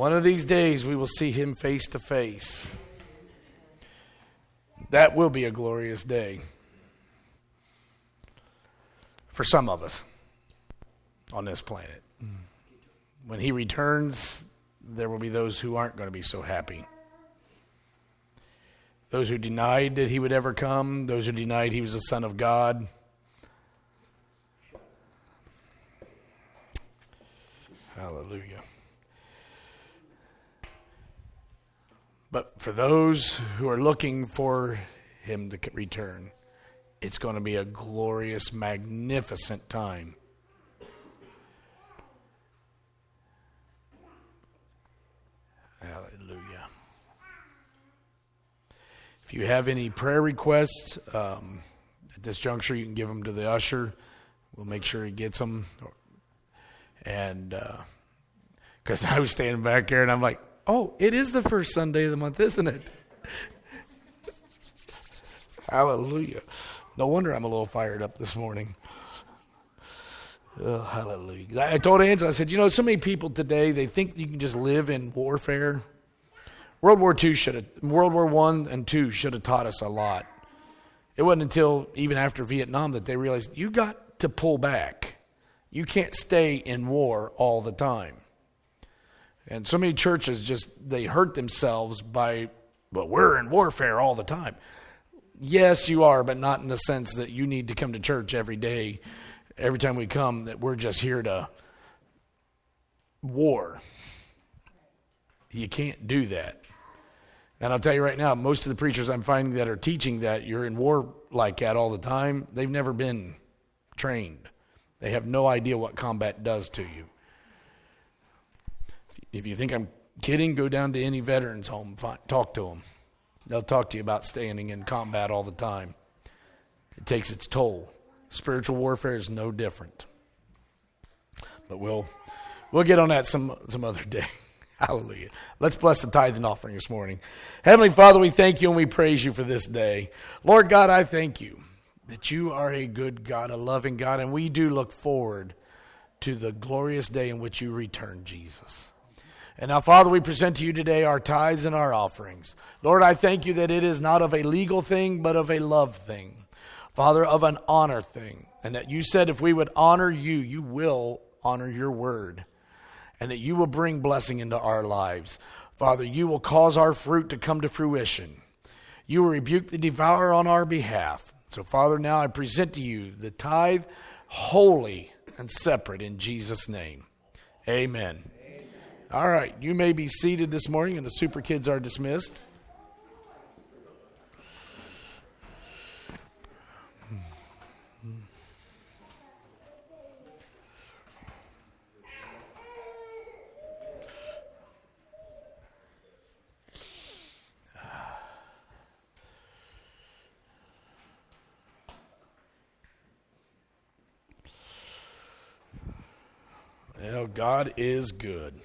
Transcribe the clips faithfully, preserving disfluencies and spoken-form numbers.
One of these days we will see him face to face. That will be a glorious day for some of us on this planet. When he returns, there will be those who aren't going to be so happy. Those who denied that he would ever come, those who denied he was the Son of God. Hallelujah. But for those who are looking for him to return, it's going to be a glorious, magnificent time. Hallelujah. If you have any prayer requests, um, at this juncture, you can give them to the usher. We'll make sure he gets them. And because uh, I was standing back there, and I'm like, oh, it is the first Sunday of the month, isn't it? Hallelujah. No wonder I'm a little fired up this morning. Oh, hallelujah. I told Angela, I said, you know, so many people today, they think you can just live in warfare. World War Two should have, World War One and Two should have taught us a lot. It wasn't until even after Vietnam that they realized you got to pull back. You can't stay in war all the time. And so many churches just, they hurt themselves by, well, we're in warfare all the time. Yes, you are, but not in the sense that you need to come to church every day, every time we come, that we're just here to war. You can't do that. And I'll tell you right now, most of the preachers I'm finding that are teaching that you're in war like that all the time, they've never been trained. They have no idea what combat does to you. If you think I'm kidding, go down to any veterans home, find, talk to them. They'll talk to you about standing in combat all the time. It takes its toll. Spiritual warfare is no different. But we'll we'll get on that some some other day. Hallelujah. Let's bless the tithe and offering this morning. Heavenly Father, we thank you and we praise you for this day. Lord God, I thank you that you are a good God, a loving God, and we do look forward to the glorious day in which you return, Jesus. And now, Father, we present to you today our tithes and our offerings. Lord, I thank you that it is not of a legal thing, but of a love thing. Father, of an honor thing. And that you said if we would honor you, you will honor your word. And that you will bring blessing into our lives. Father, you will cause our fruit to come to fruition. You will rebuke the devourer on our behalf. So, Father, now I present to you the tithe, holy and separate in Jesus' name. Amen. All right, you may be seated this morning, and the super kids are dismissed. Well, God is good.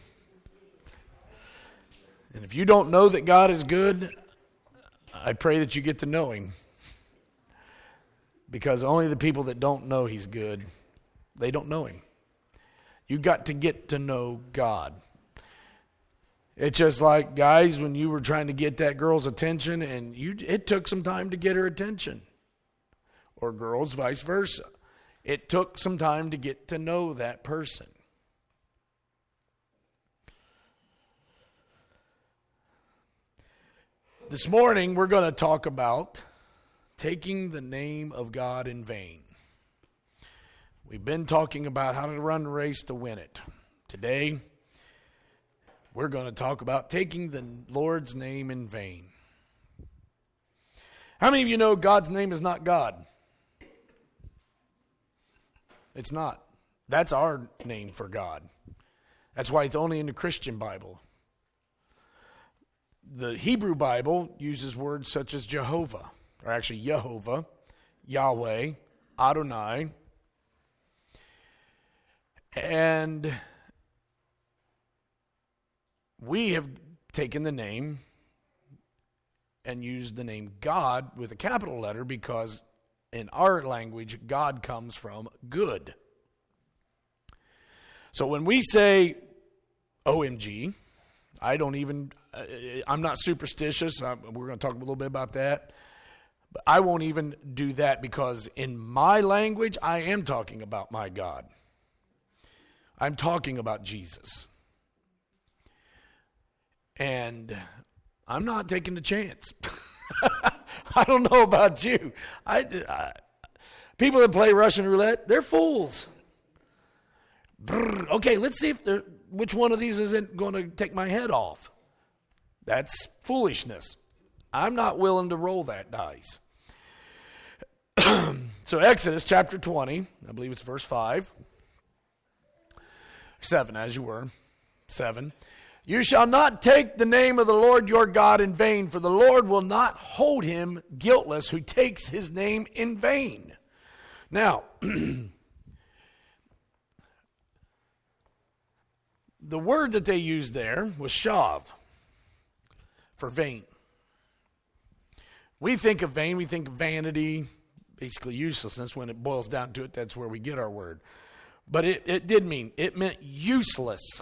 And if you don't know that God is good, I pray that you get to know him. Because only the people that don't know he's good, they don't know him. You got to get to know God. It's just like, guys, when you were trying to get that girl's attention and you, it took some time to get her attention. Or girls, vice versa. It took some time to get to know that person. This morning, we're going to talk about taking the name of God in vain. We've been talking about how to run a race to win it. Today, we're going to talk about taking the Lord's name in vain. How many of you know God's name is not God? It's not. That's our name for God. That's why it's only in the Christian Bible. The Hebrew Bible uses words such as Jehovah, or actually Yehovah, Yahweh, Adonai, and we have taken the name and used the name God with a capital letter because in our language, God comes from good. So when we say O M G, I don't even, I'm not superstitious. I'm, we're going to talk a little bit about that. But I won't even do that because in my language, I am talking about my God. I'm talking about Jesus. And I'm not taking the chance. I don't know about you. I, I, people that play Russian roulette, they're fools. Brr, okay, let's see if they're... which one of these isn't going to take my head off? That's foolishness. I'm not willing to roll that dice. So Exodus chapter twenty, I believe it's verse five. seven, as you were. seven. You shall not take the name of the Lord your God in vain, for the Lord will not hold him guiltless who takes his name in vain. Now, the word that they used there was shav, for vain. We think of vain, we think of vanity, basically uselessness. When it boils down to it, that's where we get our word. But it, it did mean, it meant useless,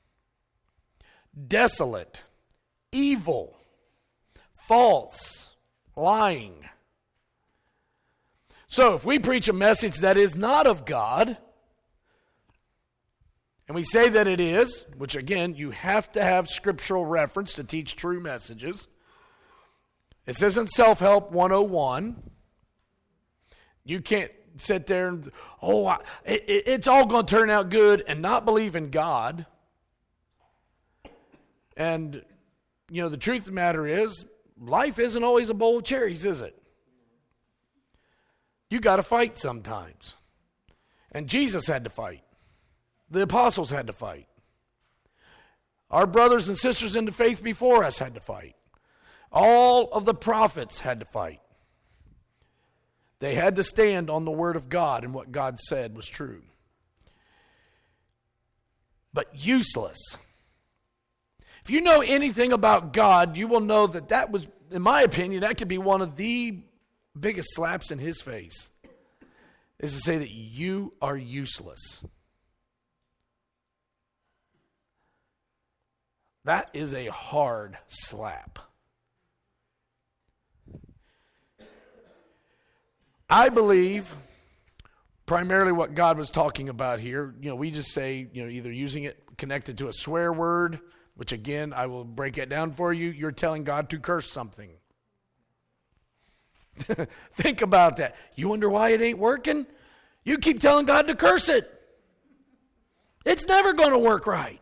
desolate, evil, false, lying. So if we preach a message that is not of God, and we say that it is, which again, you have to have scriptural reference to teach true messages. This isn't self-help one oh one. You can't sit there and, oh, I, it, it's all going to turn out good and not believe in God. And, you know, the truth of the matter is, life isn't always a bowl of cherries, is it? You got to fight sometimes. And Jesus had to fight. The apostles had to fight. Our brothers and sisters in the faith before us had to fight. All of the prophets had to fight. They had to stand on the word of God and what God said was true. But useless. If you know anything about God, you will know that that was, in my opinion, that could be one of the biggest slaps in his face, is to say that you are useless. That is a hard slap. I believe primarily what God was talking about here, you know, we just say, you know, either using it connected to a swear word, which again, I will break it down for you. You're telling God to curse something. Think about that. You wonder why it ain't working? You keep telling God to curse it. It's never going to work right.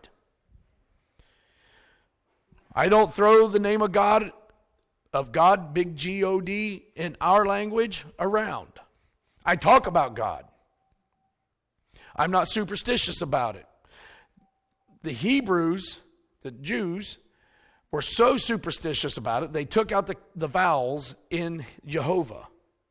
I don't throw the name of God, of God, big G O D, in our language around. I talk about God. I'm not superstitious about it. The Hebrews, the Jews, were so superstitious about it, they took out the, the vowels in Jehovah.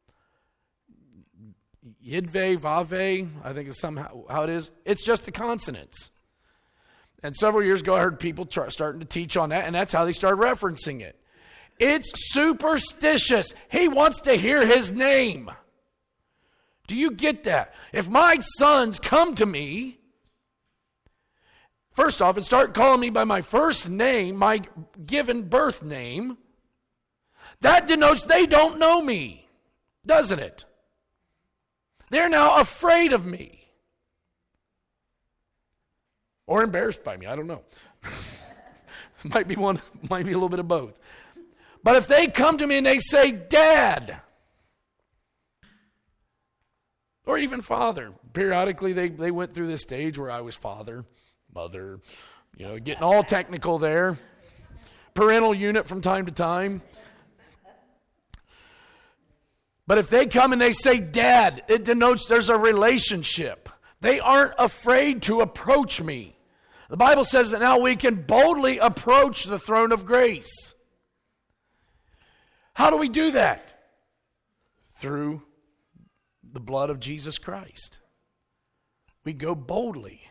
Yidve, Vave, I think is somehow how it is. It's just the consonants. And several years ago, I heard people try, starting to teach on that, and that's how they started referencing it. It's superstitious. He wants to hear his name. Do you get that? If my sons come to me, first off, and start calling me by my first name, my given birth name, that denotes they don't know me, doesn't it? They're now afraid of me. Or embarrassed by me, I don't know. might be one, might be a little bit of both. But if they come to me and they say, Dad, or even Father, periodically they, they went through this stage where I was father, mother, you know, getting all technical there. Parental unit from time to time. But if they come and they say, Dad, it denotes there's a relationship. They aren't afraid to approach me. The Bible says that now we can boldly approach the throne of grace. How do we do that? Through the blood of Jesus Christ. We go boldly.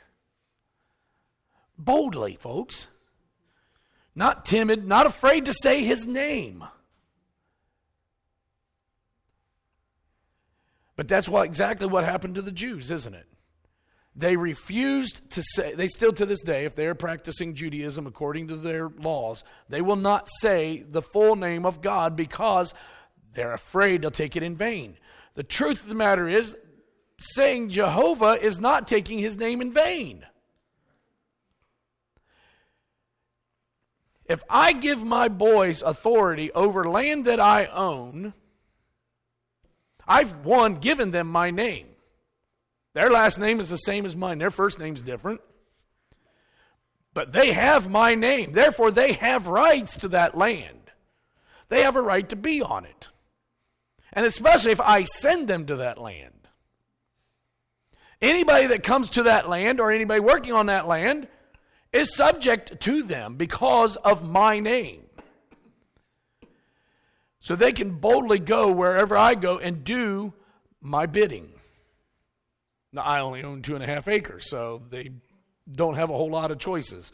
Boldly, folks. Not timid, not afraid to say his name. But that's what exactly what happened to the Jews, isn't it? They refused to say, they still to this day, if they are practicing Judaism according to their laws, they will not say the full name of God because they're afraid they'll take it in vain. The truth of the matter is, saying Jehovah is not taking his name in vain. If I give my boys authority over land that I own, I've, one, given them my name. Their last name is the same as mine. Their first name's different. But they have my name. Therefore, they have rights to that land. They have a right to be on it. And especially if I send them to that land. Anybody that comes to that land or anybody working on that land is subject to them because of my name. So they can boldly go wherever I go and do my bidding. Now, I only own two and a half acres, so they don't have a whole lot of choices.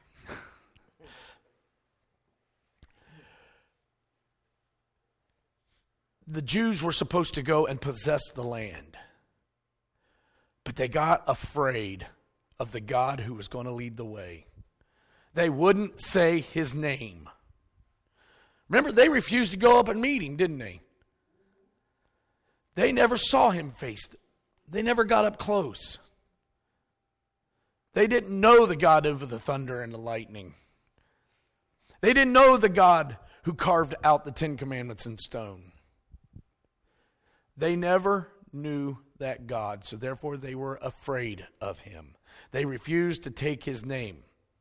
The Jews were supposed to go and possess the land. But they got afraid of the God who was going to lead the way. They wouldn't say his name. Remember, they refused to go up and meet him, didn't they? They never saw him face. They never got up close. They didn't know the God of the thunder and the lightning. They didn't know the God who carved out the Ten Commandments in stone. They never knew that God, so therefore they were afraid of him. They refused to take his name.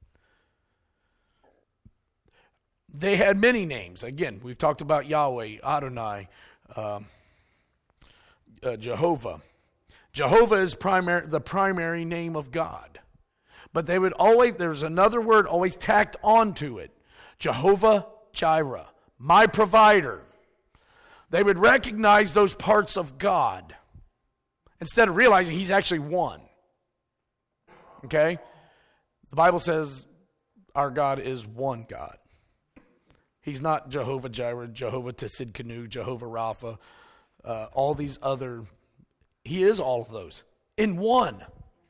They had many names. Again, we've talked about Yahweh, Adonai, uh, uh, Jehovah. Jehovah is primary, the primary name of God. But they would always, there's another word always tacked onto it. Jehovah Jireh, my provider. They would recognize those parts of God instead of realizing he's actually one. Okay? The Bible says our God is one God. He's not Jehovah Jireh, Jehovah Tsidkenu, Jehovah Rapha, uh, all these other. He is all of those in one.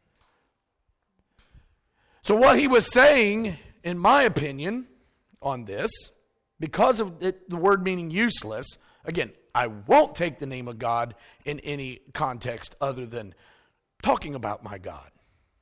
So what he was saying, in my opinion, on this, because of it, the word meaning useless, again, I won't take the name of God in any context other than talking about my God.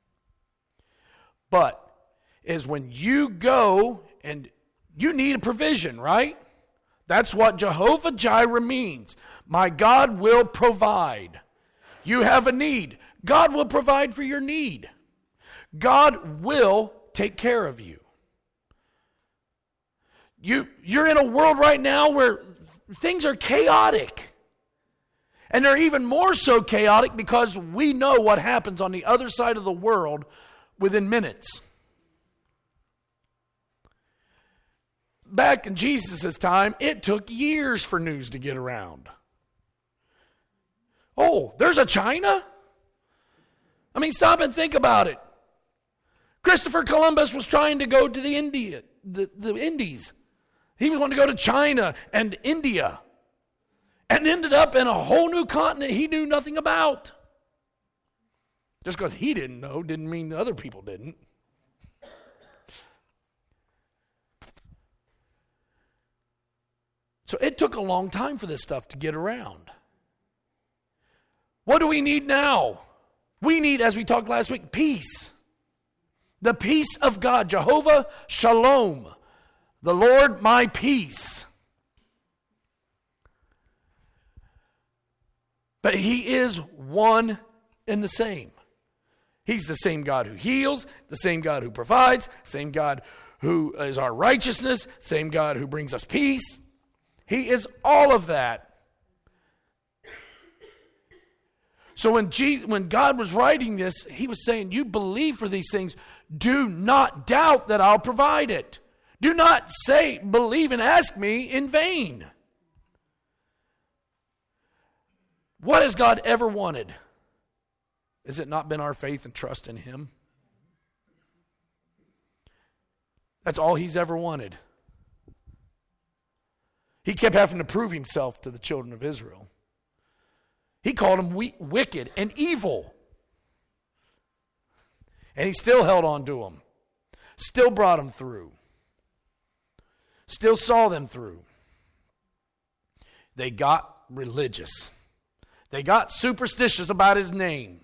But is when you go and you need a provision, right? That's what Jehovah Jireh means. My God will provide. You have a need. God will provide for your need. God will take care of you. You, you're in a world right now where things are chaotic. And they're even more so chaotic because we know what happens on the other side of the world within minutes. Back in Jesus' time, it took years for news to get around. Oh, there's a China? I mean, stop and think about it. Christopher Columbus was trying to go to the India, the, the Indies. He was wanting to go to China and India and ended up in a whole new continent he knew nothing about. Just because he didn't know didn't mean other people didn't. So it took a long time for this stuff to get around. What do we need now? We need, as we talked last week, peace. The peace of God. Jehovah Shalom. The Lord my peace. But he is one and the same. He's the same God who heals, the same God who provides, same God who is our righteousness, same God who brings us peace. He is all of that. So when Jesus, when God was writing this, he was saying, you believe for these things. Do not doubt that I'll provide it. Do not say, believe and ask me in vain. What has God ever wanted? Has it not been our faith and trust in him? That's all he's ever wanted. He kept having to prove himself to the children of Israel. He called them we- wicked and evil. And he still held on to them. Still brought them through. Still saw them through. They got religious. They got superstitious about his name.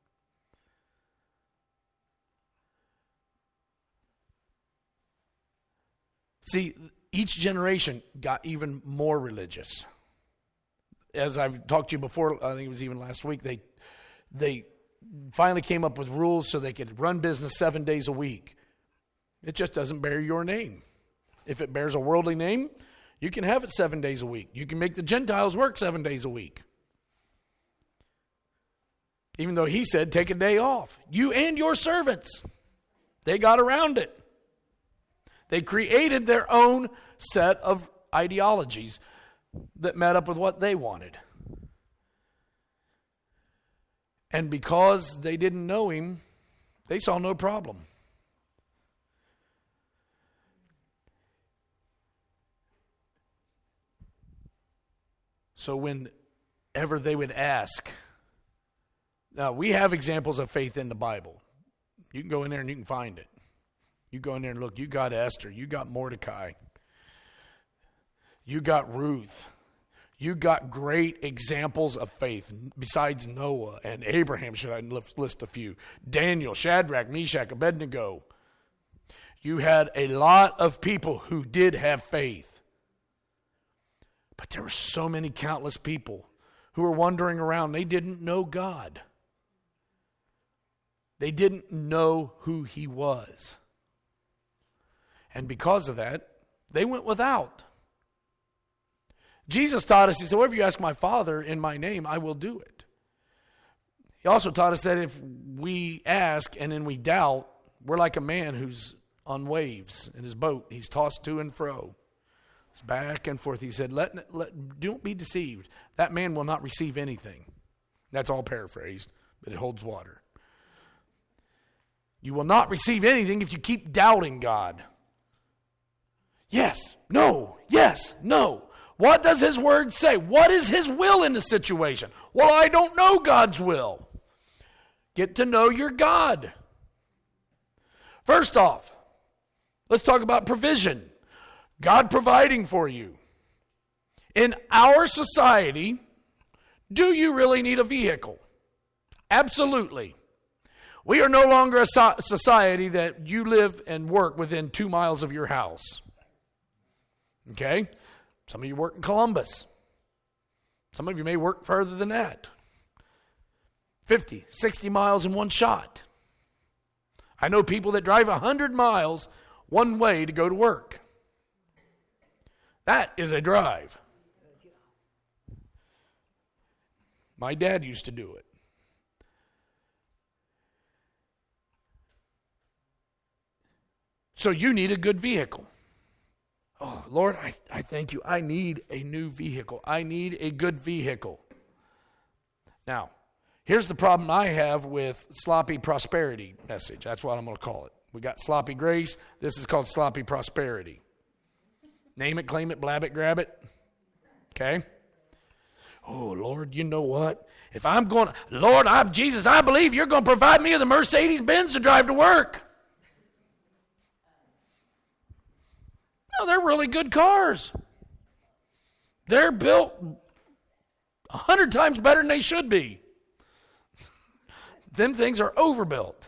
See, each generation got even more religious. As I've talked to you before, I think it was even last week, they they finally came up with rules so they could run business seven days a week. It just doesn't bear your name. If it bears a worldly name, you can have it seven days a week. You can make the Gentiles work seven days a week. Even though he said, take a day off. You and your servants. They got around it. They created their own set of ideologies that met up with what they wanted. And because they didn't know him, they saw no problem. So whenever they would ask, now we have examples of faith in the Bible. You can go in there and you can find it. You go in there and look, you got Esther, you got Mordecai, you got Ruth, you got great examples of faith besides Noah and Abraham, should I list a few. Daniel, Shadrach, Meshach, Abednego. You had a lot of people who did have faith. But there were so many countless people who were wandering around. They didn't know God. They didn't know who he was. And because of that, they went without. Jesus taught us, he said, whatever you ask my Father in my name, I will do it. He also taught us that if we ask and then we doubt, we're like a man who's on waves in his boat. He's tossed to and fro. It's back and forth. He said, let, let, don't be deceived. That man will not receive anything. That's all paraphrased, but it holds water. You will not receive anything if you keep doubting God. Yes, no, yes, no. What does his word say? What is his will in the situation? Well, I don't know God's will. Get to know your God. First off, let's talk about provision. God providing for you. In our society, do you really need a vehicle? Absolutely. We are no longer a so- society that you live and work within two miles of your house. Okay? Some of you work in Columbus. Some of you may work further than that. fifty, sixty miles in one shot. I know people that drive one hundred miles one way to go to work. That is a drive. My dad used to do it. So you need a good vehicle. Oh, Lord, I, I thank you. I need a new vehicle. I need a good vehicle. Now, here's the problem I have with sloppy prosperity message. That's what I'm going to call it. We got sloppy grace. This is called sloppy prosperity. Name it, claim it, blab it, grab it. Okay? Oh, Lord, you know what? If I'm going to, Lord, I'm Jesus, I believe you're going to provide me with a Mercedes-Benz to drive to work. No, they're really good cars. They're built a hundred times better than they should be. Them things are overbuilt.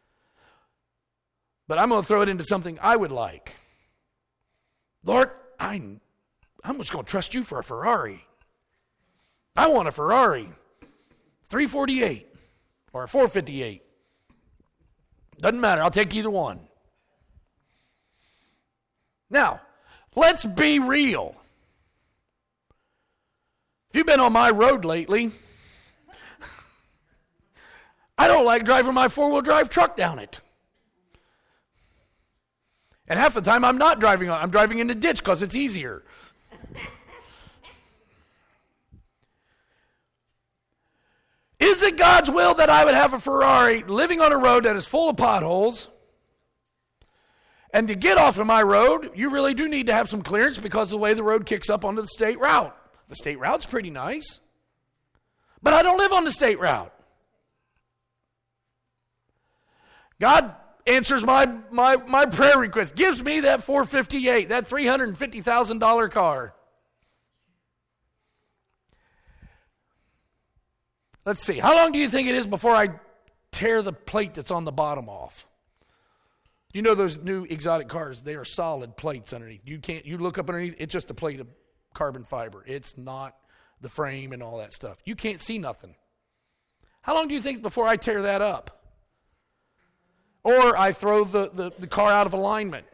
But I'm going to throw it into something I would like. Lord, I'm, I'm just going to trust you for a Ferrari. I want a Ferrari. three forty-eight or a four fifty-eight. Doesn't matter. I'll take either one. Now, let's be real. If you've been on my road lately, I don't like driving my four-wheel drive truck down it. And half the time I'm not driving on, I'm driving in the ditch because it's easier. Is it God's will that I would have a Ferrari living on a road that is full of potholes? And to get off of my road, you really do need to have some clearance because of the way the road kicks up onto the state route. The state route's pretty nice. But I don't live on the state route. God answers my, my, my prayer request, gives me that four fifty-eight, that three hundred fifty thousand dollars car. Let's see. How long do you think it is before I tear the plate that's on the bottom off? You know those new exotic cars, they are solid plates underneath. You can't, you look up underneath, it's just a plate of carbon fiber. It's not the frame and all that stuff. You can't see nothing. How long do you think before I tear that up? Or I throw the, the, the car out of alignment?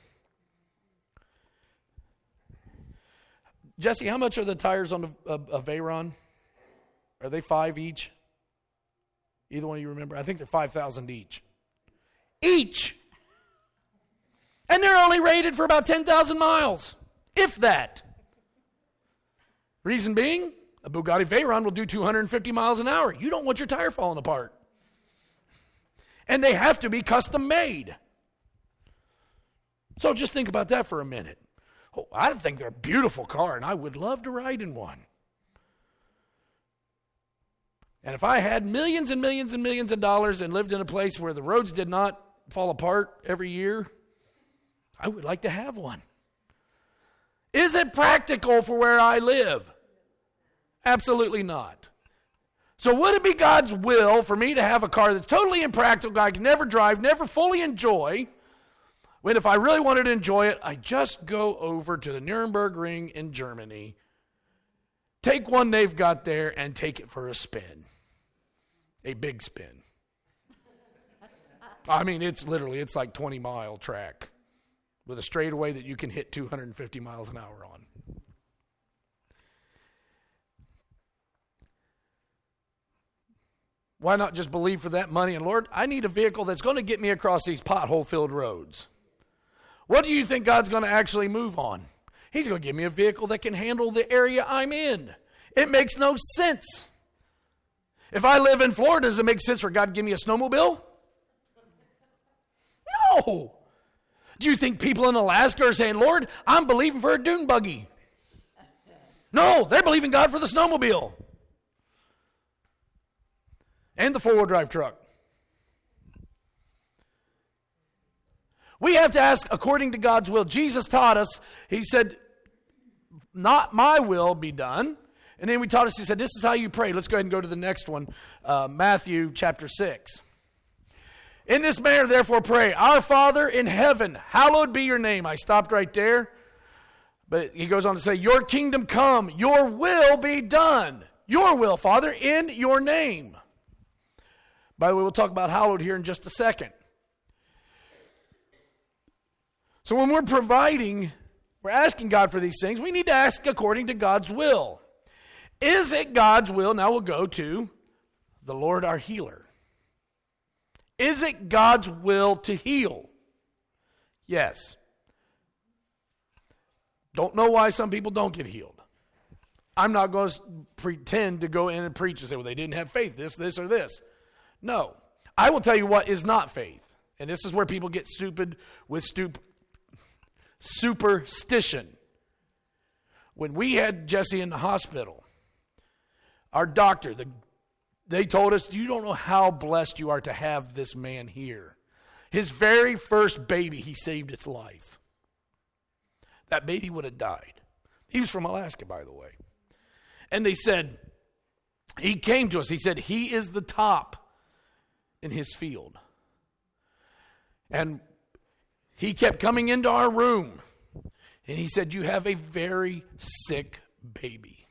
Jesse, how much are the tires on a, a, a Veyron? Are they five each? Either one of you remember? I think they're five thousand each. Each! And they're only rated for about ten thousand miles, if that. Reason being, a Bugatti Veyron will do two hundred fifty miles an hour. You don't want your tire falling apart. And they have to be custom made. So just think about that for a minute. Oh, I think they're a beautiful car, and I would love to ride in one. And if I had millions and millions and millions of dollars and lived in a place where the roads did not fall apart every year, I would like to have one. Is it practical for where I live? Absolutely not. So would it be God's will for me to have a car that's totally impractical, I can never drive, never fully enjoy, when if I really wanted to enjoy it, I just go over to the Nuremberg Ring in Germany, take one they've got there, and take it for a spin. A big spin. I mean, it's literally, it's like twenty mile track with a straightaway that you can hit two hundred fifty miles an hour on. Why not just believe for that money? And Lord, I need a vehicle that's going to get me across these pothole-filled roads. What do you think God's going to actually move on? He's going to give me a vehicle that can handle the area I'm in. It makes no sense. If I live in Florida, does it make sense for God to give me a snowmobile? No. Do you think people in Alaska are saying, Lord, I'm believing for a dune buggy? No, they're believing God for the snowmobile. And the four-wheel drive truck. We have to ask according to God's will. Jesus taught us, he said, not my will be done. And then we taught us, he said, this is how you pray. Let's go ahead and go to the next one, uh, Matthew chapter six. In this manner, therefore, pray, Our Father in heaven, hallowed be your name. I stopped right there. But he goes on to say, your kingdom come, your will be done. Your will, Father, in your name. By the way, we'll talk about hallowed here in just a second. So when we're providing, we're asking God for these things, we need to ask according to God's will. Is it God's will? Now we'll go to the Lord our healer. Is it God's will to heal? Yes. Don't know why some people don't get healed. I'm not going to pretend to go in and preach and say, well, they didn't have faith, this, this, or this. No. I will tell you what is not faith. And this is where people get stupid with stup- superstition. When we had Jesse in the hospital, our doctor, the, they told us, you don't know how blessed you are to have this man here. His very first baby, he saved its life. That baby would have died. He was from Alaska, by the way. And they said, he came to us, he said, he is the top in his field. And he kept coming into our room. And he said, you have a very sick baby.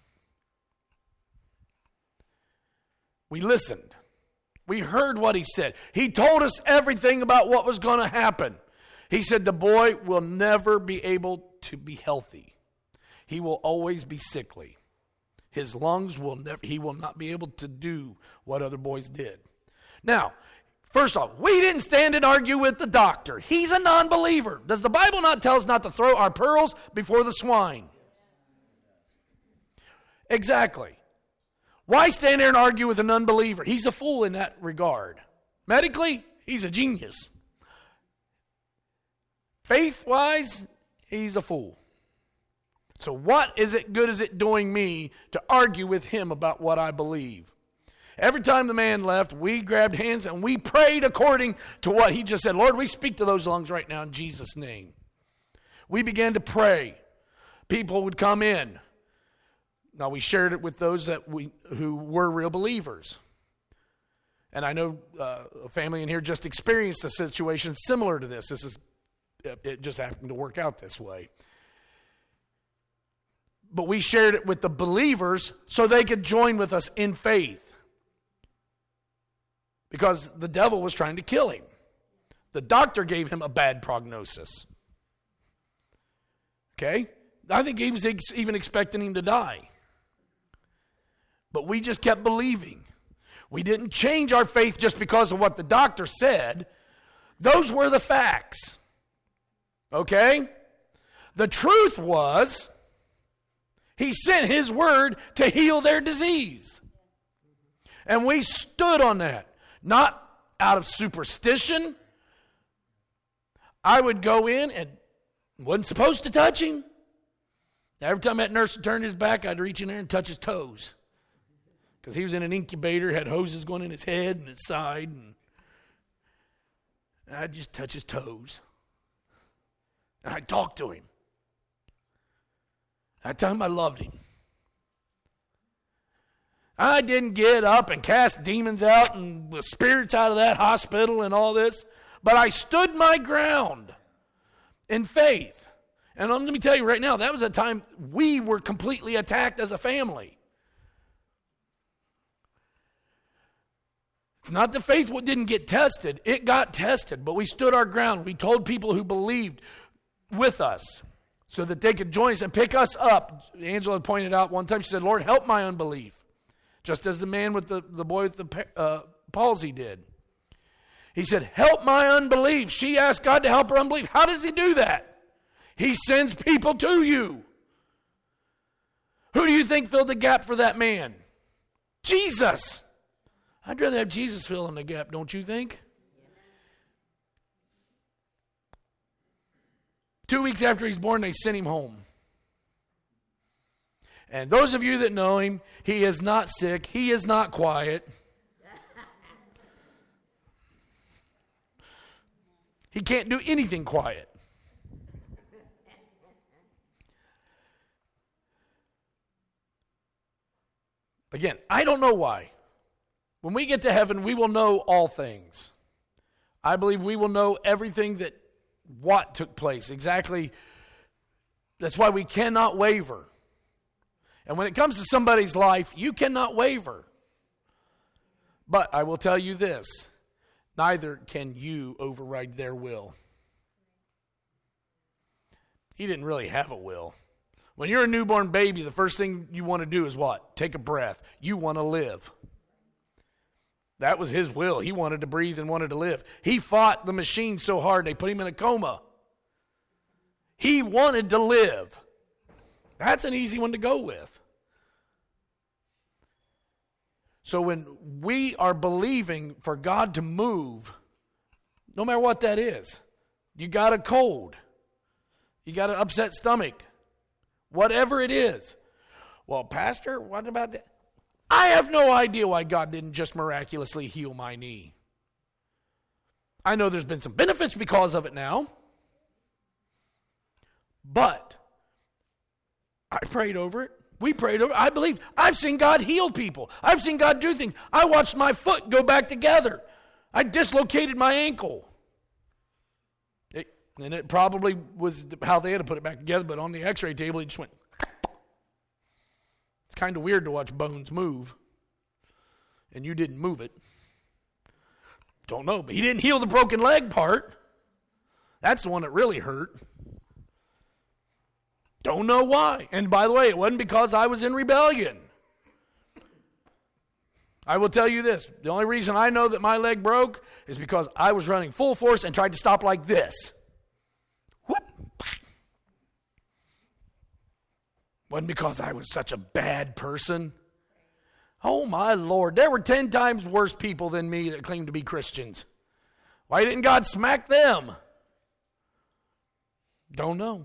We listened. We heard what he said. He told us everything about what was going to happen. He said the boy will never be able to be healthy. He will always be sickly. His lungs will never, he will not be able to do what other boys did. Now, first off, we didn't stand and argue with the doctor. He's a non-believer. Does the Bible not tell us not to throw our pearls before the swine? Exactly. Why stand there and argue with an unbeliever? He's a fool in that regard. Medically, he's a genius. Faith-wise, he's a fool. So what is it good is it doing me to argue with him about what I believe? Every time the man left, we grabbed hands and we prayed according to what he just said. Lord, we speak to those lungs right now in Jesus' name. We began to pray. People would come in. Now, we shared it with those that we who were real believers. And I know uh, a family in here just experienced a situation similar to this. This is, it just happened to work out this way. But we shared it with the believers so they could join with us in faith. Because the devil was trying to kill him. The doctor gave him a bad prognosis. Okay? I think he was ex- even expecting him to die. But we just kept believing. We didn't change our faith just because of what the doctor said. Those were the facts. Okay? The truth was, he sent his word to heal their disease. And we stood on that. Not out of superstition. I would go in and wasn't supposed to touch him. Every time that nurse would turn his back, I'd reach in there and touch his toes. Because he was in an incubator, had hoses going in his head and his side. And, and I'd just touch his toes. And I'd talk to him. That time I loved him. I didn't get up and cast demons out and the spirits out of that hospital and all this. But I stood my ground in faith. And let me tell you right now, that was a time we were completely attacked as a family. It's not that faith didn't get tested. It got tested, but we stood our ground. We told people who believed with us so that they could join us and pick us up. Angela pointed out one time, she said, Lord, help my unbelief. Just as the man with the, the boy with the uh, palsy did. He said, help my unbelief. She asked God to help her unbelief. How does he do that? He sends people to you. Who do you think filled the gap for that man? Jesus. I'd rather have Jesus fill in the gap, don't you think? Two weeks after he's born, they sent him home. And those of you that know him, he is not sick. He is not quiet. He can't do anything quiet. Again, I don't know why. When we get to heaven, we will know all things. I believe we will know everything that what took place. Exactly. That's why we cannot waver. And when it comes to somebody's life, you cannot waver. But I will tell you this. Neither can you override their will. He didn't really have a will. When you're a newborn baby, the first thing you want to do is what? Take a breath. You want to live. That was his will. He wanted to breathe and wanted to live. He fought the machine so hard they put him in a coma. He wanted to live. That's an easy one to go with. So when we are believing for God to move, no matter what that is, you got a cold, you got an upset stomach, whatever it is. Well, Pastor, what about that? I have no idea why God didn't just miraculously heal my knee. I know there's been some benefits because of it now. But I prayed over it. We prayed over it. I believe. I've seen God heal people. I've seen God do things. I watched my foot go back together. I dislocated my ankle. It, and it probably was how they had to put it back together, but on the x-ray table, it just went. It's kind of weird to watch bones move, and you didn't move it. Don't know, but he didn't heal the broken leg part. That's the one that really hurt. Don't know why. And by the way, it wasn't because I was in rebellion. I will tell you this. The only reason I know that my leg broke is because I was running full force and tried to stop like this. Whoop. Wasn't because I was such a bad person. Oh my Lord, there were ten times worse people than me that claimed to be Christians. Why didn't God smack them? Don't know.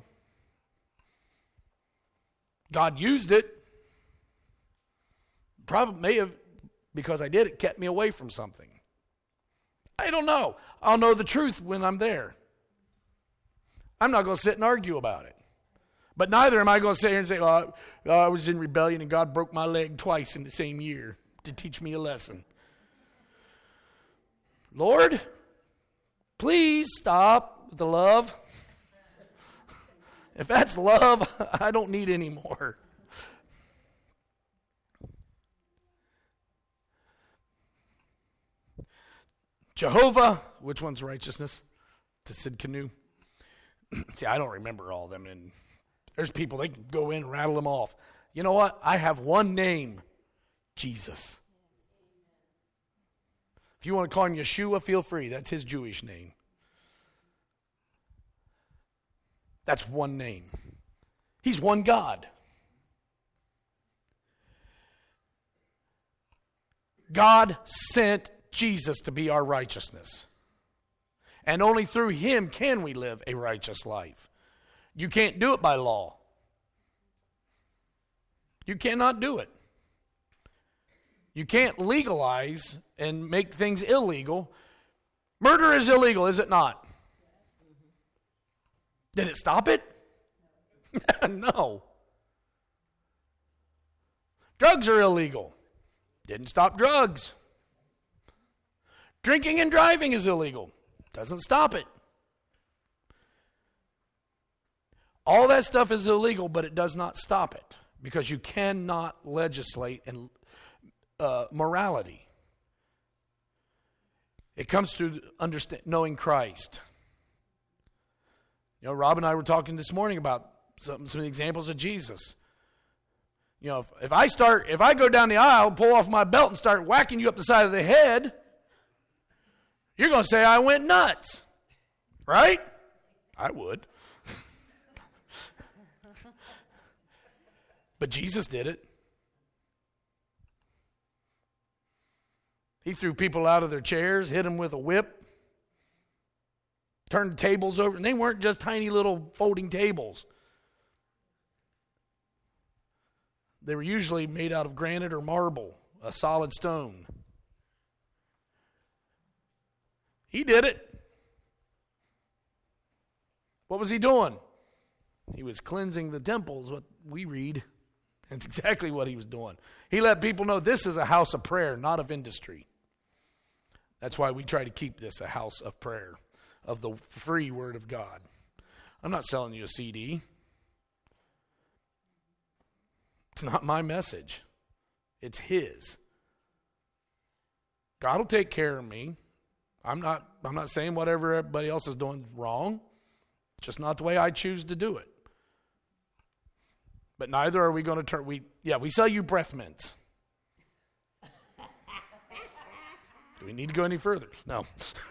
God used it. Probably may have because I did it kept me away from something? I don't know. I'll know the truth when I'm there. I'm not going to sit and argue about it. But neither am I going to sit here and say, oh, I was in rebellion and God broke my leg twice in the same year to teach me a lesson. Lord, please stop with the love. If that's love, I don't need any more. Jehovah, which one's righteousness? To Sidkenu. See, I don't remember all of them. And there's people, they can go in and rattle them off. You know what? I have one name, Jesus. If you want to call him Yeshua, feel free. That's his Jewish name. That's one name. He's one God. God sent Jesus to be our righteousness. And only through him can we live a righteous life. You can't do it by law. You cannot do it. You can't legalize and make things illegal. Murder is illegal, is it not? Did it stop it? No. Drugs are illegal. Didn't stop drugs. Drinking and driving is illegal. Doesn't stop it. All that stuff is illegal, but it does not stop it. Because you cannot legislate and uh, morality. It comes through understand, knowing Christ. You know, Rob and I were talking this morning about some, some examples of Jesus. You know, if, if I start, if I go down the aisle, pull off my belt and start whacking you up the side of the head, you're going to say I went nuts. Right? I would. But Jesus did it. He threw people out of their chairs, hit them with a whip, turned the tables over, and they weren't just tiny little folding tables. They were usually made out of granite or marble, a solid stone. He did it. What was he doing? He was cleansing the temples, what we read. That's exactly what he was doing. He let people know this is a house of prayer, not of industry. That's why we try to keep this a house of prayer, of the free word of God. I'm not selling you a C D. It's not my message. It's his. God will take care of me. I'm not, I'm not saying whatever everybody else is doing is wrong. It's just not the way I choose to do it. But neither are we going to turn, we, yeah, we sell you breath mints. Do we need to go any further? No.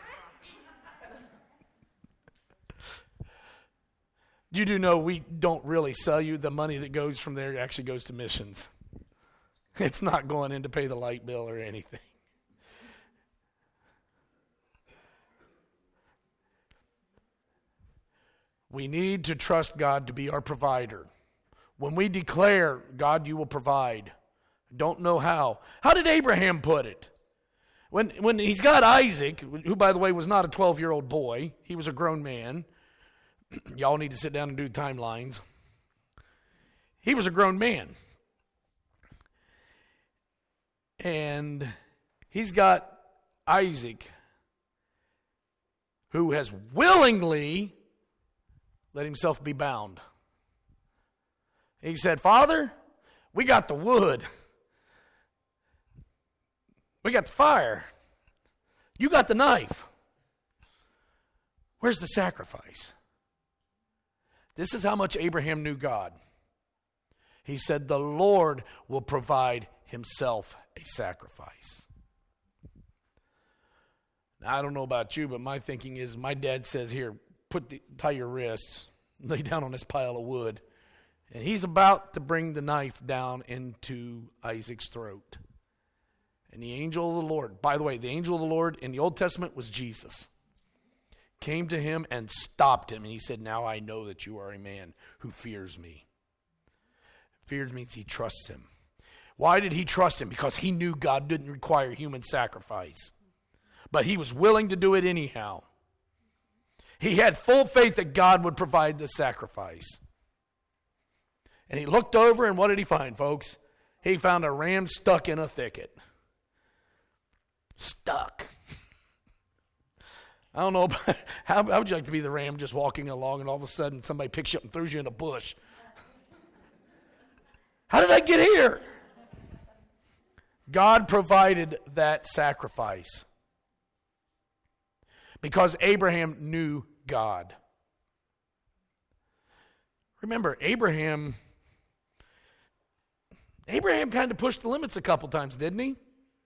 You do know we don't really sell you. The money that goes from there actually goes to missions. It's not going in to pay the light bill or anything. We need to trust God to be our provider. When we declare, God, you will provide, don't know how. How did Abraham put it? When when he's got Isaac, who, by the way, was not a twelve-year-old boy. He was a grown man. Y'all need to sit down and do timelines. He was a grown man. And he's got Isaac, who has willingly let himself be bound. He said, Father, we got the wood. We got the fire. You got the knife. Where's the sacrifice? This is how much Abraham knew God. He said, the Lord will provide himself a sacrifice. Now, I don't know about you, but my thinking is my dad says, here, put the, tie your wrists, lay down on this pile of wood. And he's about to bring the knife down into Isaac's throat. And the angel of the Lord, by the way, the angel of the Lord in the Old Testament was Jesus, came to him and stopped him. And he said, now I know that you are a man who fears me. Fears means he trusts him. Why did he trust him? Because he knew God didn't require human sacrifice. But he was willing to do it anyhow. He had full faith that God would provide the sacrifice. And he looked over, and what did he find, folks? He found a ram stuck in a thicket. Stuck. I don't know, but how, how would you like to be the ram just walking along and all of a sudden somebody picks you up and throws you in a bush? How did I get here? God provided that sacrifice because Abraham knew God. Remember, Abraham, Abraham kind of pushed the limits a couple times, didn't he?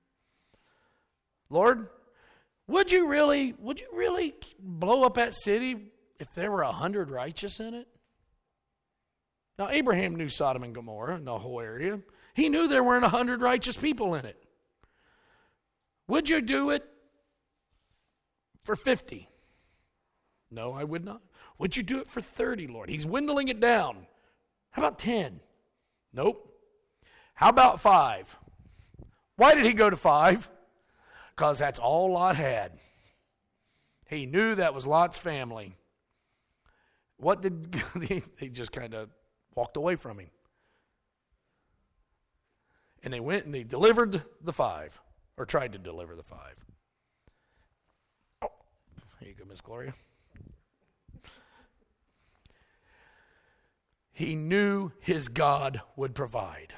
Lord, would you really, would you really blow up that city if there were a hundred righteous in it? Now, Abraham knew Sodom and Gomorrah and the whole area. He knew there weren't a hundred righteous people in it. Would you do it for fifty? No, I would not. Would you do it for thirty, Lord? He's dwindling it down. How about ten? Nope. How about five? Why did he go to five? Because that's all Lot had. He knew that was Lot's family. What did they, they just kind of walked away from him. And they went and they delivered the five, or tried to deliver the five. Oh, here you go, Miss Gloria. He knew his God would provide.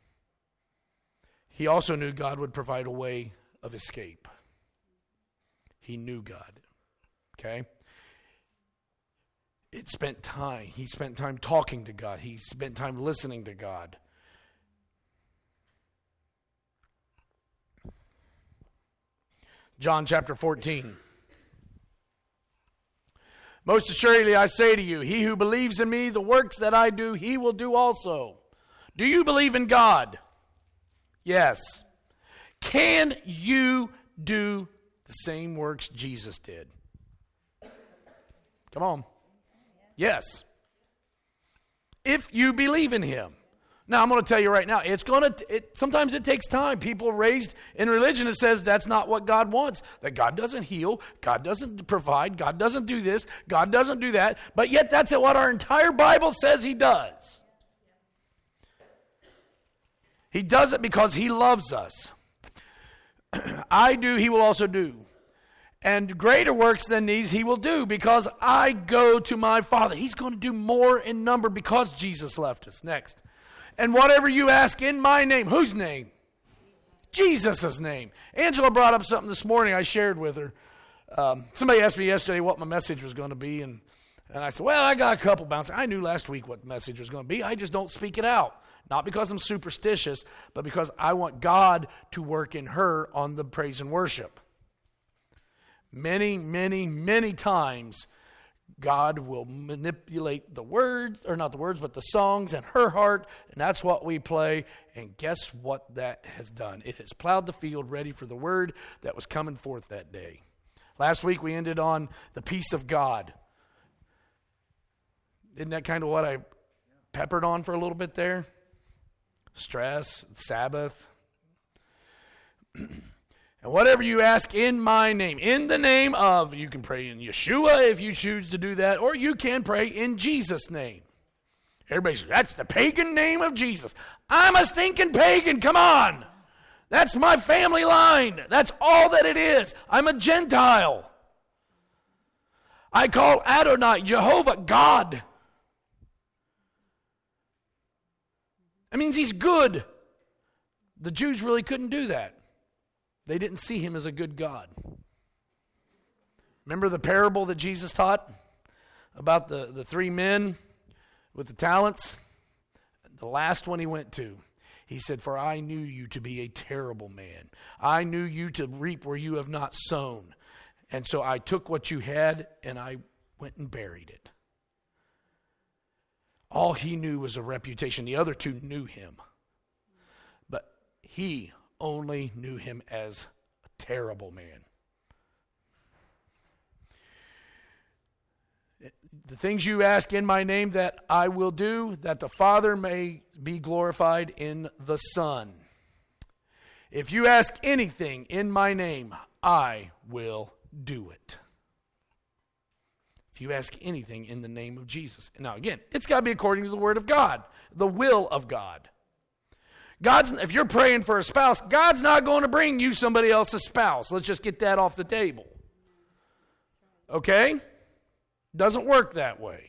He also knew God would provide a way of escape. He knew God. Okay? It spent time. He spent time talking to God. He spent time listening to God. John chapter fourteen. Most assuredly I say to you, he who believes in me, the works that I do, he will do also. Do you believe in God? Yes. Can you do the same works Jesus did? Come on. Yes. If you believe in him. Now, I'm going to tell you right now, it's going to, it, sometimes it takes time. People raised in religion, it says that's not what God wants. That God doesn't heal, God doesn't provide, God doesn't do this, God doesn't do that. But yet that's what our entire Bible says he does. He does it because he loves us. I do, he will also do. And greater works than these he will do because I go to my Father. He's going to do more in number because Jesus left us. Next. And whatever you ask in my name. Whose name? Jesus' name. Angela brought up something this morning I shared with her. Um, somebody asked me yesterday what my message was going to be. And, and I said, well, I got a couple bouncers. I knew last week what the message was going to be. I just don't speak it out. Not because I'm superstitious, but because I want God to work in her on the praise and worship. Many, many, many times, God will manipulate the words, or not the words, but the songs in her heart, and that's what we play. And guess what that has done? It has plowed the field ready for the word that was coming forth that day. Last week we ended on the peace of God. Isn't that kind of what I peppered on for a little bit there? Stress, Sabbath. And whatever you ask in my name, in the name of, you can pray in Yeshua if you choose to do that, or you can pray in Jesus' name. Everybody says, that's the pagan name of Jesus. I'm a stinking pagan, come on. That's my family line. That's all that it is. I'm a Gentile. I call Adonai, Jehovah, God. That means he's good. The Jews really couldn't do that. They didn't see him as a good God. Remember the parable that Jesus taught about the, the three men with the talents? The last one he went to, he said, for I knew you to be a terrible man. I knew you to reap where you have not sown. And so I took what you had and I went and buried it. All he knew was a reputation. The other two knew him. But he only knew him as a terrible man. The things you ask in my name that I will do, that the Father may be glorified in the Son. If you ask anything in my name, I will do it. If you ask anything in the name of Jesus. Now again, it's got to be according to the word of God, the will of God. God's, if you're praying for a spouse, God's not going to bring you somebody else's spouse. Let's just get that off the table. Okay? Doesn't work that way.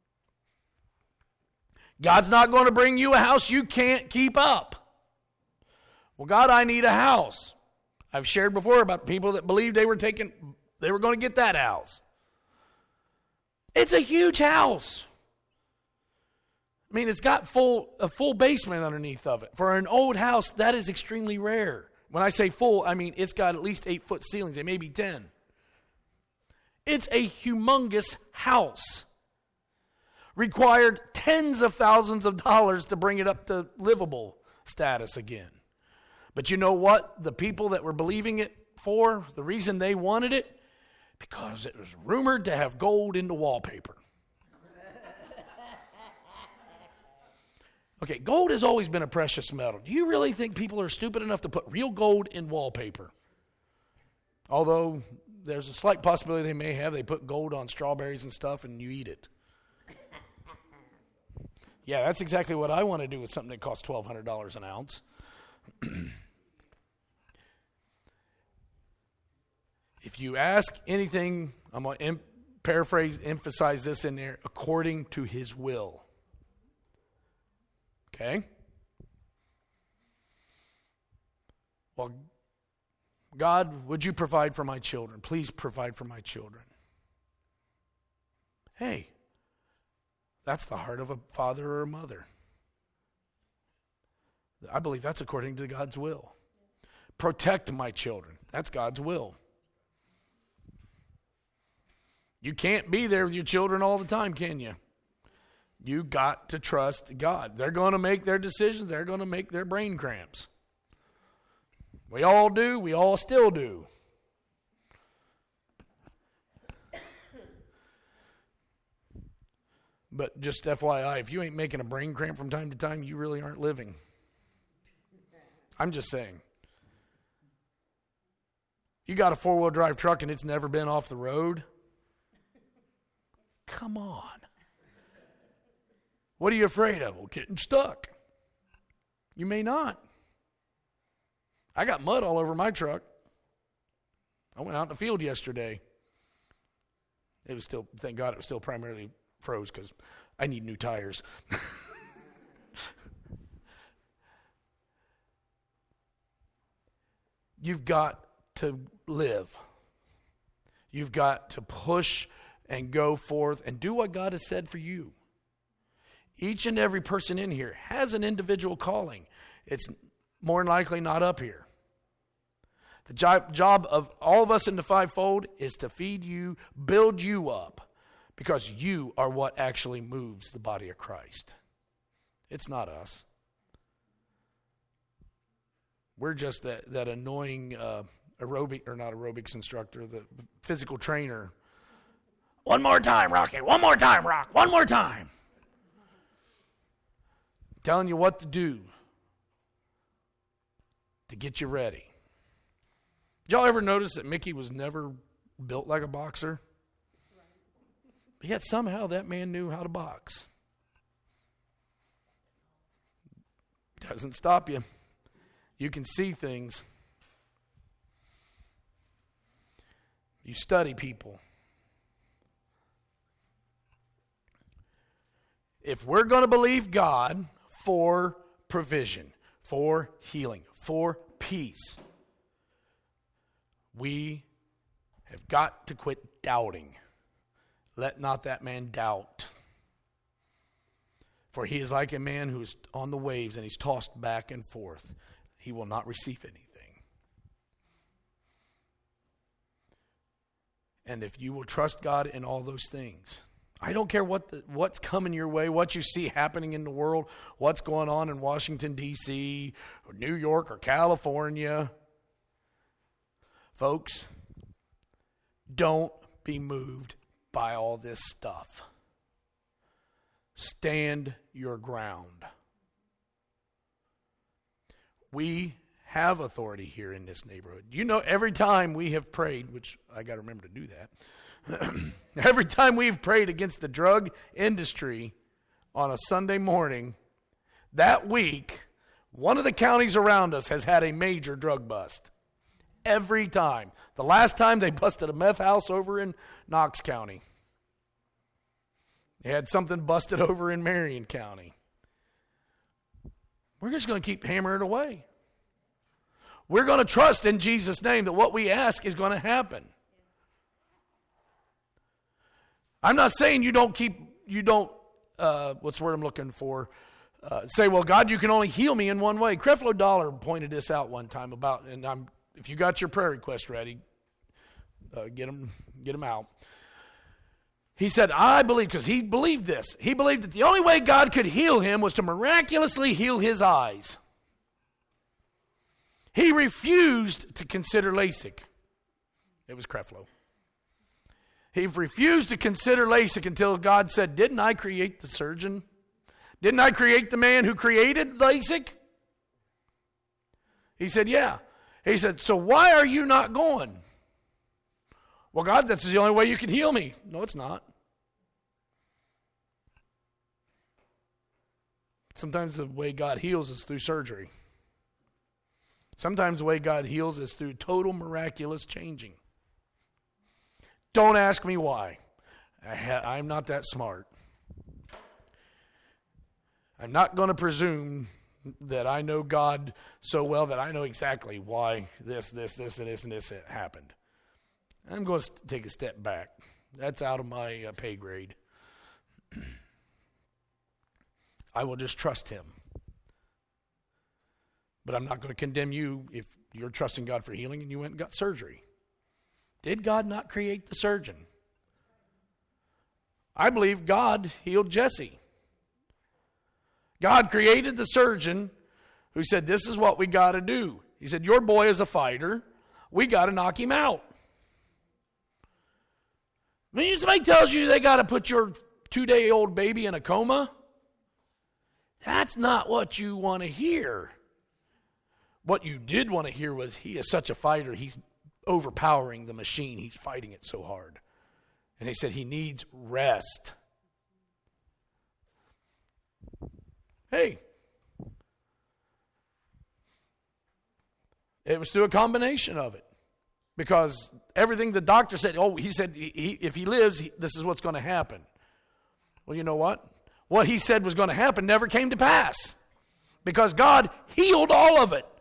God's not going to bring you a house you can't keep up. Well, God, I need a house. I've shared before about people that believed they were taking, they were going to get that house. It's a huge house. I mean, it's got full a full basement underneath of it. For an old house, that is extremely rare. When I say full, I mean it's got at least eight-foot ceilings. They may be ten. It's a humongous house. Required tens of thousands of dollars to bring it up to livable status again. But you know what? The people that were believing it for, the reason they wanted it, because it was rumored to have gold in the wallpaper. Okay, gold has always been a precious metal. Do you really think people are stupid enough to put real gold in wallpaper? Although there's a slight possibility they may have. They put gold on strawberries and stuff and you eat it. Yeah, that's exactly what I want to do with something that costs twelve hundred dollars an ounce. If you ask anything, I'm going to em- paraphrase, emphasize this in there, according to his will. Okay? Well, God, would you provide for my children? Please provide for my children. Hey, that's the heart of a father or a mother. I believe that's according to God's will. Protect my children. That's God's will. You can't be there with your children all the time, can you? You got to trust God. They're going to make their decisions. They're going to make their brain cramps. We all do. We all still do. But just F Y I, if you ain't making a brain cramp from time to time, you really aren't living. I'm just saying. You got a four-wheel drive truck and it's never been off the road? Come on. What are you afraid of? Well, getting stuck. You may not. I got mud all over my truck. I went out in the field yesterday. It was still, thank God it was still primarily froze because I need new tires. You've got to live. You've got to push and go forth and do what God has said for you. Each and every person in here has an individual calling. It's more than likely not up here. The job, job of all of us in the fivefold is to feed you, build you up, because you are what actually moves the body of Christ. It's not us. We're just that, that annoying uh, aerobic, or not aerobics instructor, the physical trainer. One more time, Rocky. One more time, Rock. One more time. Telling you what to do to get you ready. Did y'all ever notice that Mickey was never built like a boxer? Yet somehow that man knew how to box. Doesn't stop you. You can see things. You study people. If we're going to believe God for provision, for healing, for peace, we have got to quit doubting. Let not that man doubt. For he is like a man who is on the waves and he's tossed back and forth. He will not receive anything. And if you will trust God in all those things, I don't care what the, what's coming your way, what you see happening in the world, what's going on in Washington, D C, or New York, or California. Folks, don't be moved by all this stuff. Stand your ground. We have authority here in this neighborhood. You know, every time we have prayed, which I got to remember to do that, every time we've prayed against the drug industry on a Sunday morning, that week, one of the counties around us has had a major drug bust. Every time. The last time they busted a meth house over in Knox County. They had something busted over in Marion County. We're just going to keep hammering away. We're going to trust in Jesus' name that what we ask is going to happen. I'm not saying you don't keep, you don't, uh, what's the word I'm looking for? Uh, say, well, God, you can only heal me in one way. Creflo Dollar pointed this out one time about, and I'm, if you got your prayer request ready, uh, get them, get them out. He said, I believe, because he believed this. He believed that the only way God could heal him was to miraculously heal his eyes. He refused to consider LASIK. It was Creflo. He refused to consider LASIK until God said, didn't I create the surgeon? Didn't I create the man who created LASIK? He said, yeah. He said, so why are you not going? Well, God, that's the only way you can heal me. No, it's not. Sometimes the way God heals is through surgery. Sometimes the way God heals is through total miraculous changing. Don't ask me why. I ha- I'm not that smart. I'm not going to presume that I know God so well that I know exactly why this, this, this, and this, and this happened. I'm going to take a step back. That's out of my uh, pay grade. I will just trust him. But I'm not going to condemn you if you're trusting God for healing and you went and got surgery. Did God not create the surgeon? I believe God healed Jesse. God created the surgeon who said, this is what we got to do. He said, your boy is a fighter. We got to knock him out. When somebody tells you they got to put your two-day-old baby in a coma, that's not what you want to hear. What you did want to hear was he is such a fighter, he's overpowering the machine. He's fighting it so hard. And he said he needs rest. Hey. It was through a combination of it. Because everything the doctor said, oh, he said he, he, if he lives, he, this is what's going to happen. Well, you know what? What he said was going to happen never came to pass. Because God healed all of it.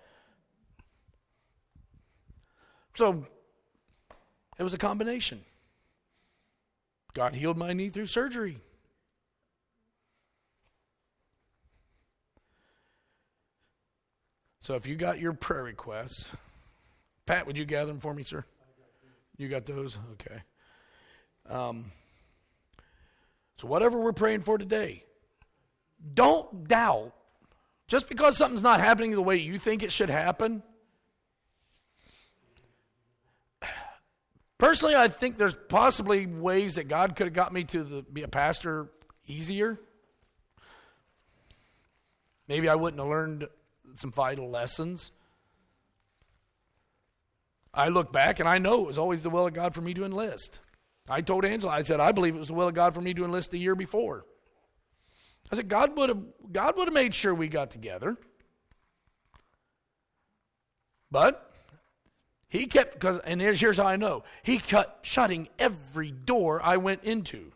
So, it was a combination. God healed my knee through surgery. So if you got your prayer requests, Pat, would you gather them for me, sir? You got those? Okay. Um, so whatever we're praying for today, don't doubt. Just because something's not happening the way you think it should happen. Personally, I think there's possibly ways that God could have got me to the, be a pastor easier. Maybe I wouldn't have learned some vital lessons. I look back and I know it was always the will of God for me to enlist. I told Angela, I said, I believe it was the will of God for me to enlist the year before. I said, God would have God would have made sure we got together. But he kept, because, and here's, here's how I know. He kept shutting every door I went into.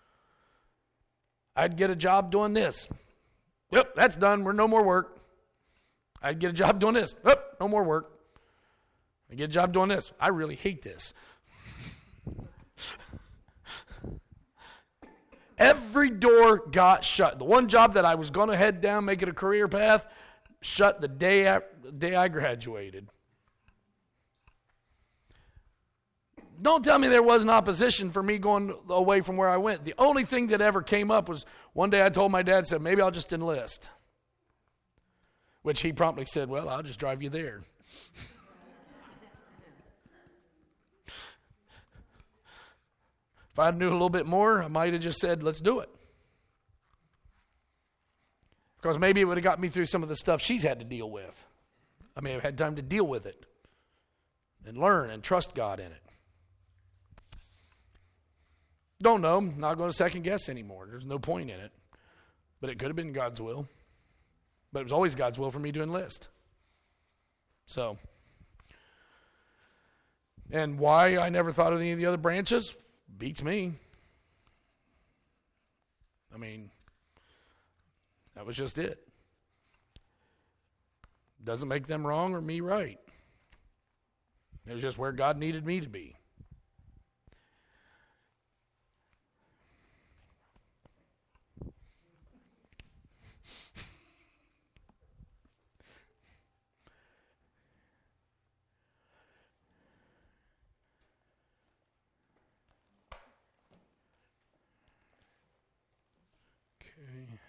I'd get a job doing this. Yep, that's done. We're no more work. I'd get a job doing this. Yep, no more work. I get a job doing this. I really hate this. Every door got shut. The one job that I was going to head down, make it a career path, shut the day after, the day I graduated. Don't tell me there wasn't opposition for me going away from where I went. The only thing that ever came up was one day I told my dad, said, maybe I'll just enlist. Which he promptly said, well, I'll just drive you there. If I knew a little bit more, I might have just said, let's do it. Because maybe it would have got me through some of the stuff she's had to deal with. I may have had time to deal with it and learn and trust God in it. Don't know. Not going to second guess anymore. There's no point in it. But it could have been God's will. But it was always God's will for me to enlist. So, and why I never thought of any of the other branches beats me. I mean, that was just it. Doesn't make them wrong or me right. It was just where God needed me to be. Okay.